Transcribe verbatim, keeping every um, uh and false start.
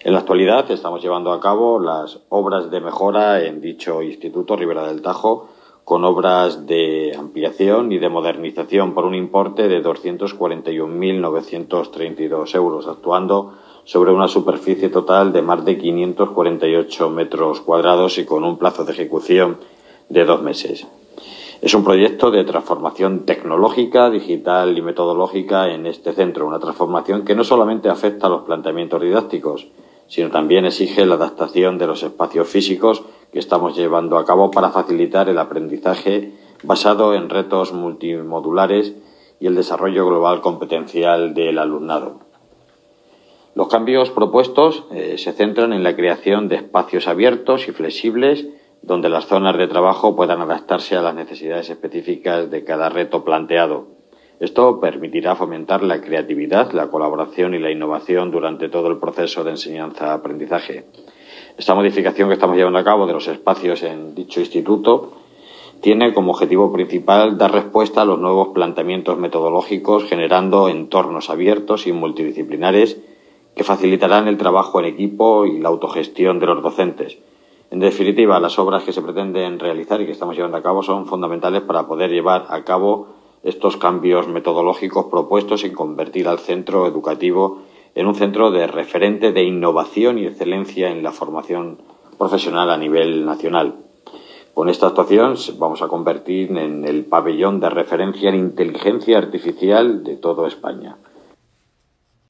En la actualidad estamos llevando a cabo las obras de mejora en dicho instituto, Ribera del Tajo, con obras de ampliación y de modernización por un importe de doscientos cuarenta y un mil novecientos treinta y dos euros, actuando sobre una superficie total de más de quinientos cuarenta y ocho metros cuadrados y con un plazo de ejecución de dos meses. Es un proyecto de transformación tecnológica, digital y metodológica en este centro, una transformación que no solamente afecta a los planteamientos didácticos, sino también exige la adaptación de los espacios físicos que estamos llevando a cabo para facilitar el aprendizaje basado en retos multimodulares y el desarrollo global competencial del alumnado. Los cambios propuestos eh, se centran en la creación de espacios abiertos y flexibles donde las zonas de trabajo puedan adaptarse a las necesidades específicas de cada reto planteado. Esto permitirá fomentar la creatividad, la colaboración y la innovación durante todo el proceso de enseñanza-aprendizaje. Esta modificación que estamos llevando a cabo de los espacios en dicho instituto tiene como objetivo principal dar respuesta a los nuevos planteamientos metodológicos, generando entornos abiertos y multidisciplinares que facilitarán el trabajo en equipo y la autogestión de los docentes. En definitiva, las obras que se pretenden realizar y que estamos llevando a cabo son fundamentales para poder llevar a cabo estos cambios metodológicos propuestos y convertir al centro educativo en un centro de referente de innovación y excelencia en la formación profesional a nivel nacional. Con esta actuación vamos a convertir en el pabellón de referencia en inteligencia artificial de toda España.